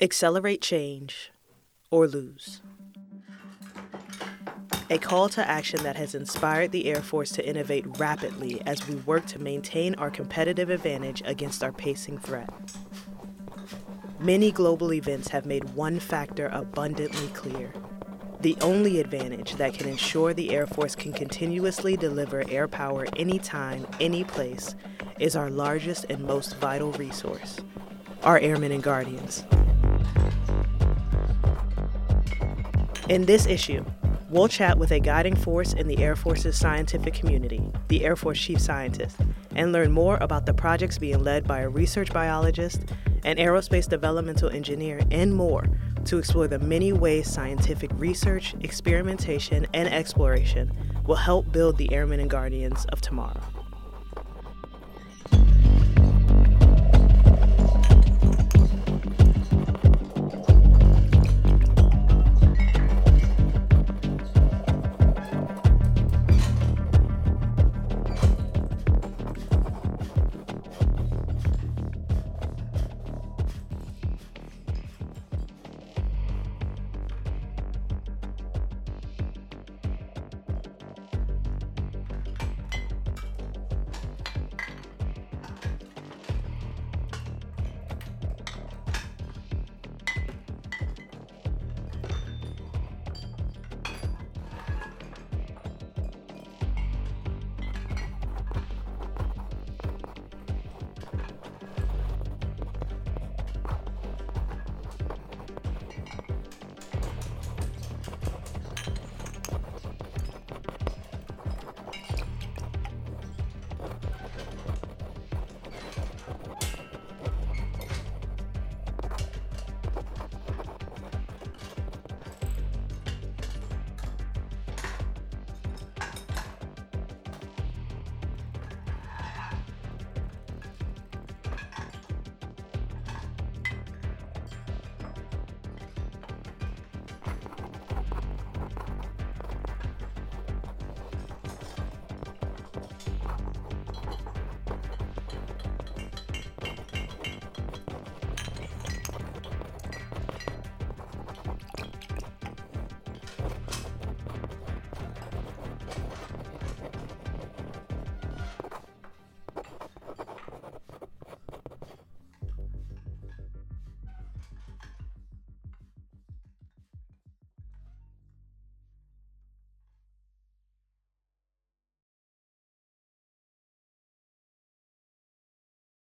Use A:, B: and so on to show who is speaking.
A: Accelerate change or lose. A call to action that has inspired the Air Force to innovate rapidly as we work to maintain our competitive advantage against our pacing threat. Many global events have made one factor abundantly clear. The only advantage that can ensure the Air Force can continuously deliver air power anytime, any place, is our largest and most vital resource, our airmen and guardians. In this issue, we'll chat with a guiding force in the Air Force's scientific community, the Air Force Chief Scientist, and learn more about the projects being led by a research biologist, an aerospace developmental engineer, and more to explore the many ways scientific research, experimentation, and exploration will help build the airmen and guardians of tomorrow.